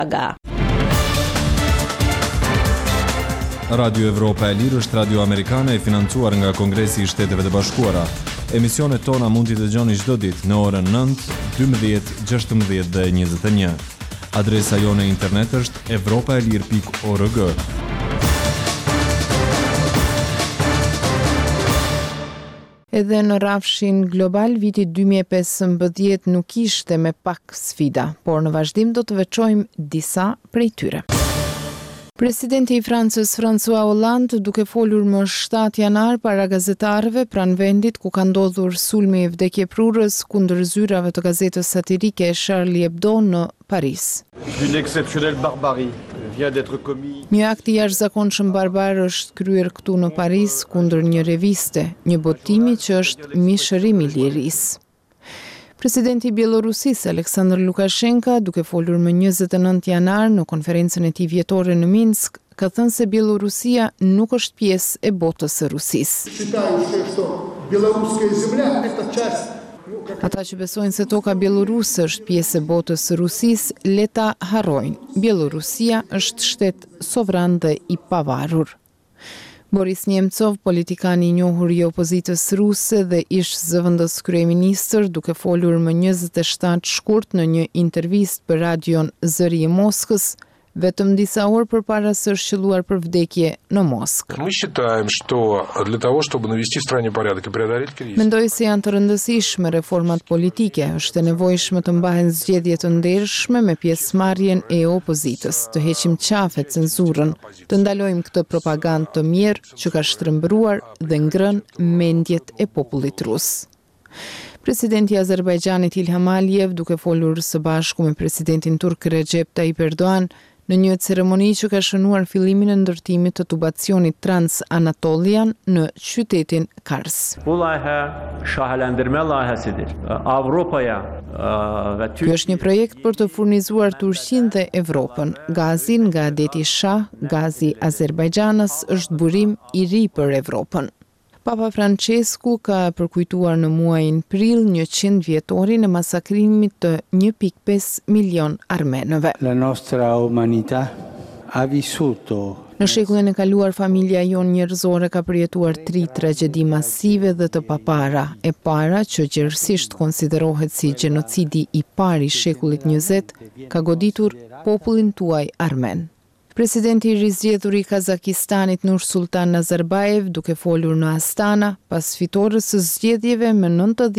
Radio Evropa e Lirë është radio amerikane e financuar nga Kongresi i Shteteve të Bashkuara. Emisionet tona mund t'i dëgjoni çdo ditë në orën 9, 12, 16 dhe 21. Adresa jone internet është evropaelir.org. Edhe në rafshin global, viti 2015 nuk ishte me pak sfida, por në vazhdim do të veçojmë disa prej tyre. Presidenti i Francës François Hollande, duke folur më 7 janar para gazetarëve pranë vendit ku ka ndodhur sulmi i vdekjeprurës kundër zyrave të gazetës satirike Charlie Hebdo në Paris. Une exceptionnelle barbarie vient d'être commis. Një akt i jashtëzakonshëm barbar është kryer këtu në Paris kundër një reviste, një botimi që është mishërim i lirisë. Presidenti i Bielorusisë Aleksandr Lukashenko, duke folur më 29 janar në konferencën e tij vjetore në Minsk, ka thënë se Bielorusia nuk është pjesë e botës së Rusisë. Ata që besojnë se toka bieloruse është pjesë e botës së Rusisë, le ta harrojnë. Bielorusia është shtet sovran dhe i pavarur. Boris Nemcov, politikani i njohur i opozitës ruse dhe ish zëvendës kryeministër, duke folur më 27 shkurt në një intervistë për radion Zëri i Moskës, vetëm disa orë përpara se është qelluar për vdekje në Moskë. Мы считаем, что для того, чтобы навести в стране порядок и преодолеть кризис. Mendoj se janë të rëndësishme reformat politike, është e nevojshme të mbahen zgjedhje të ndershme me pjesëmarrjen e opozitës, të heqim qafe cenzurën, të ndalojmë këtë propagandë të mirë që ka shtrembruar dhe ngrënë mendjet e popullit rus. Presidenti i Azerbajxhanit Ilham Aliyev, duke folur së bashku me presidentin turk Recep Tayyip Erdogan në një ceremoni që ka shënuar fillimin e ndërtimit të tubacionit Trans-Anatolian në qytetin Kars. Bu layihə şahelendirmə layihəsidir. Avropaya və Ky është një projekt për të furnizuar Turqinë dhe Evropën. Gazi nga deti Shah, gazi Azerbajxhanës, është burim i ri për Evropën. Papa Francesku ka përkujtuar në muajin prill 100 vjetorin e masakrimit të 1.5 milion armenëve. La nostra umanità ha vissuto. Në shekullin e kaluar, familja jon njerëzore ka përjetuar 3 tragjedi masive dhe të papara. E para, që gjerësisht konsiderohet si gjenocidi i parë i shekullit 20, ka goditur popullin tuaj armen. Presidenti i rizgjedhur i Kazakistanit Nursultan Nazarbayev, duke folur në Astana, pas fitores së zgjedhjeve me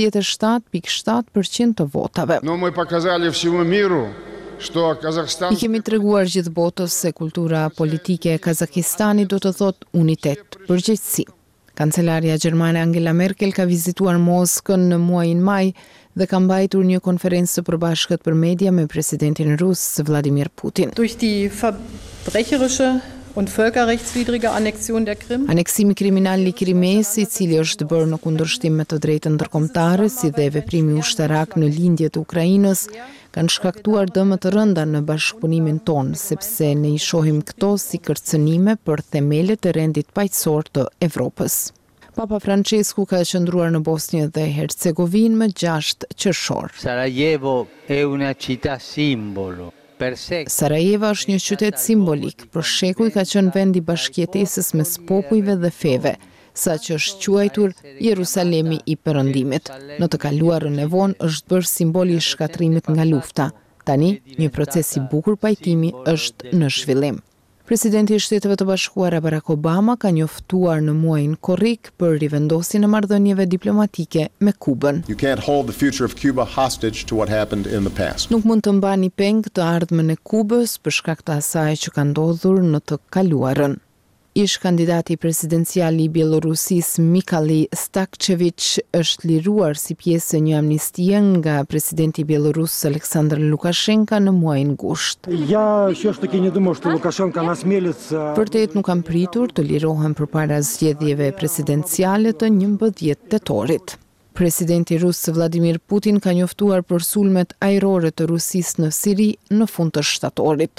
97.7% të votave. Но мы показали всему миру, что Казахстан. I kemi treguar gjithë botës se kultura politike e Kazakistanit do të thotë unitet, përgjegjësi. Kancelaria gjermane Angela Merkel ka vizituar Moskën në muajin maj dhe ka mbajtur një konferencë të përbashkët për media me presidentin rus Vladimir Putin. Durch die verbrecherische und völkerrechtswidrige Annexion der Krim. Aneksimi kriminal i Krimes, i cili është bërë në kundërshtim me të drejtën ndërkombëtare, si dhe veprimi ushtarak në lindje të Ukrainës, kanë shkaktuar dëme të rënda në bashkëpunimin tonë, sepse ne i shohim këto si kërcënime për themelet e rendit paqësor të Evropës. Papa Francesku ka qëndruar në Bosnjë dhe Hercegovinë më 6 qershor. Sarajevo è una città simbolo. Sarajevo është një qytet simbolik, për shekuj ka qenë vend i bashkëjetesës mes popujve dhe feve, sa që është quajtur Jerusalemi i Perëndimit. Në të kaluarën e vonë është bërë simboli i shkatrimit nga lufta. Tani, një proces i bukur pajtimi është në zhvillim. Presidenti i Shteteve të Bashkuara Barack Obama ka njoftuar në muajin korrik për rivendosjen e marrëdhënieve diplomatike me Kubën. You can't hold the future of Cuba hostage to what happened in the past. Nuk mund të mbani peng të ardhmen e Kubës për shkak të asaj që ka ndodhur në të kaluarën. Ish kandidati presidencial i Bielorusisë Mikhail Stakchevich është liruar si pjesë e një amnistie nga presidenti bielorus Aleksandr Lukashenko në muajin gusht. Vërtet nuk kam pritur të lirohem përpara zgjedhjeve presidenciale të 11 tetorit. Presidenti rus Vladimir Putin ka njoftuar për sulmet ajrore të Rusisë në Siri në fund të shtatorit.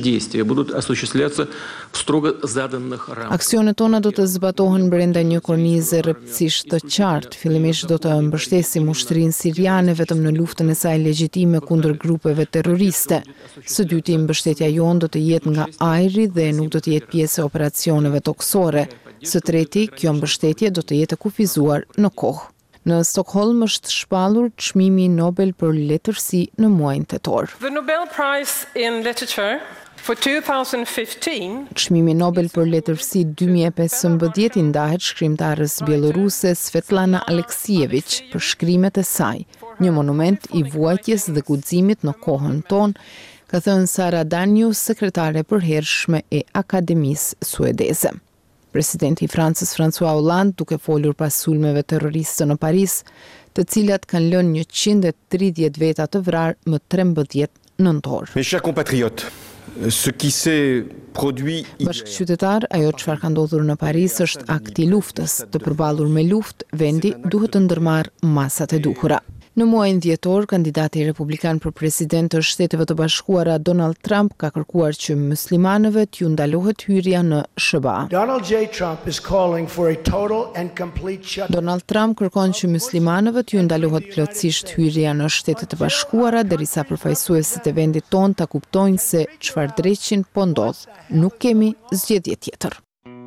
Aksionet tona do të zbatohen brenda një kornize rreptësisht të qartë. Fillimisht do të mbështesim ushtrinë siriane vetëm në luftën e saj legjitime kundër grupeve terroriste. Së dyti, mbështetja jonë do të jetë nga ajri dhe nuk do të jetë pjesë e operacioneve toksore. Së treti, kjo mbështetje do të jetë kufizuar në kohë. Në Stockholm është shpallur çmimi Nobel për letërsi në muajin tetor. The Nobel Prize in Literature for 2015. Çmimi Nobel për letërsi 2015 i ndahet shkrimtarës bieloruse Svetlana Aleksievich për shkrimet e saj, një monument i vuajtjes dhe guximit në kohën tonë, ka thënë Sara Danius, sekretare e përhershme e Akademisë Suedeze. Presidenti i Francës François Hollande, duke folur pas sulmeve terroriste në Paris, të cilat kanë lënë 130 veta të vrarë më 13 nëntor. Mes chers compatriotes, ce qui s'est produit Bashkëqytetar, ajo çfarë ka ndodhur në Paris është akt i luftës. Të përballur me luftë, vendi duhet të ndërmarrë masat e duhura. Në muajin dhjetor, kandidati republikan për president të Shteteve të Bashkuara Donald Trump ka kërkuar që muslimanëve t'ju ndalohet hyrja në SBA. Donald Trump kërkon që muslimanëve t'ju ndalohet plotësisht hyrja në Shtetet e Bashkuara derisa përfaqësuesit e vendit ton ta kuptojnë se çfarë dreqin po ndodh. Nuk kemi zgjedhje tjetër.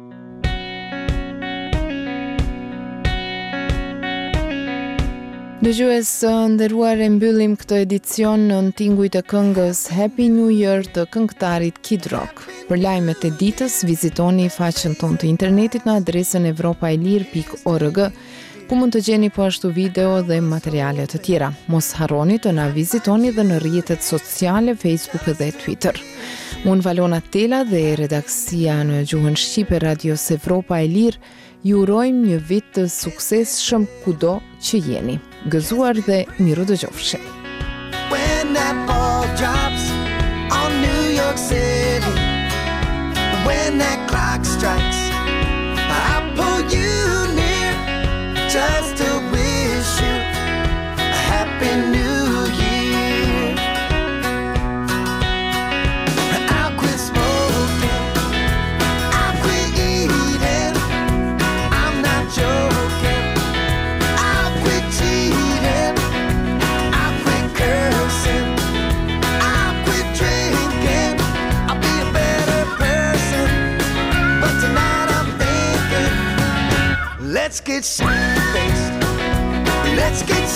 Dëgjues nderuar, e mbyllim këtë edicion në tingujt e këngës Happy New Year të këngëtarit Kid Rock. Për lajmet e ditës, vizitoni faqen tonë të internetit në adresën evropaelir.org, ku mund të gjeni po ashtu video dhe materiale të tjera. Mos harroni të na vizitoni dhe në rrjetet sociale, Facebook dhe Twitter. Unë Valona Tela dhe redaksia në gjuhën shqipe Radios Evropa e Lirë ju urojmë një vit të suksesshëm kudo që jeni. Gëzuar dhe miru dëgjofshim. When that ball drops on New York City, when that clock strikes, I pull you near just to wish you a happy new year. I'll quit smoking, I'll quit eating, I'm not joking. Let's get shit-faced. Let's get